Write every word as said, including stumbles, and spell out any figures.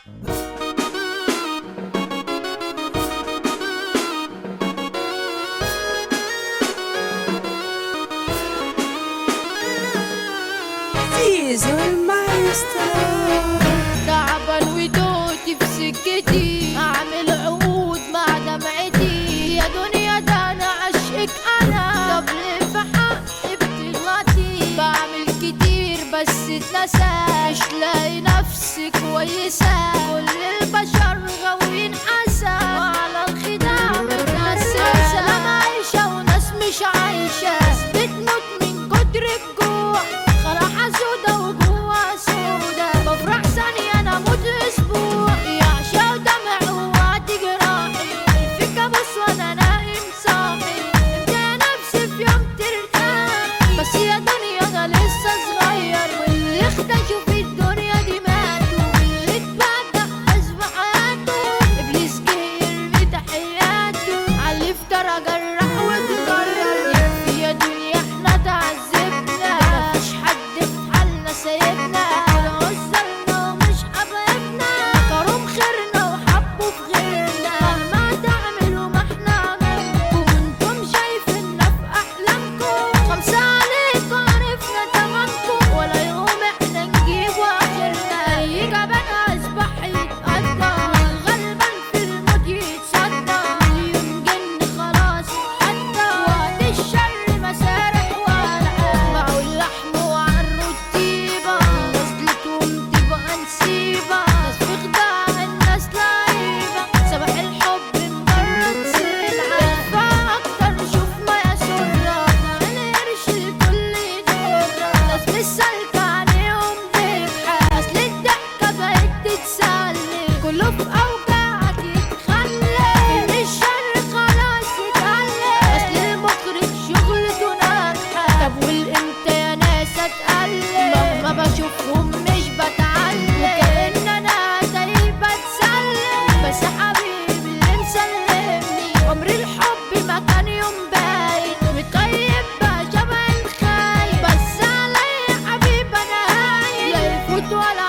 زيزو المايسترو. تعبان ودوتي في سكتي، اعمل عقود مع دمعتي، يا دنيا ده انا عشقك انا، طب ليه في حقي بتغلطي؟ بعمل كتير بس اتنسى، مش لاقي نفسي كويسة، كل البشر غاويين حسا، وعلى الخداع متأسسة، انا عايشة وناس مش عايشة، بتموت من كتر الجوع، خرا سودا وجوا سودا، بفرح ثانية انا اموت اسبوع، يا عشا ودمع ووقت جراحي، في كابوس وانا نايم صاحي، امتى نفسي في يوم ترتاح، بس يا دنيا انا لسه صغير، واللي اختشوا في الدنيا دي ماتوا، واللي اتبدع حزب حياته، ابليس جه يرمي تحياته، عاللي افترى جرح واتغير، يكفي يا دنيا احنا تعذبنا، مفيش حد في حالنا سايبنا، ولا وصلنا ومش حبايبنا، كرم خيرنا وحبوا في غيرنا، مهما تعملوا ما احنا غيركم، انتم شايفيننا في احلامكم، خمسة عليكم عرفنا تمامكم، ولا يوم احنا نجيب واخرنا، اي جبان اصبح يتقدر، والغلبان في الموت يتصدى، مليون جن خلاص وحدى، وقت الشر مسارح ولعة، باعوا اللحم وعروا الطيبة، نزلتهم تبقى نسيبة، ناس في خداع الناس لعيبة، صباح الحب مجرد سلعة، ادفع اكتر شوف ما يسرك، تعال قرش الكل يضرك، ناس مش سالكة عليهم ذبحة، اصل الضحكة بقت تتسلي، كله في اوجاعك يتخلى، من الشر خلاص يتقلى، اصل المخرج شغلته ناجحة، طب والامتى يا ناس اتقلى، مهما بشوفهم مش بتعلم، وكأن انا تايه بتسلم، بس حبيبي اللي مسلمني، عمر الحب ما كان يوم باين، متطيب بقى شبه الخاين، بس عليا حبيب انا هاين، لا يفوت ولا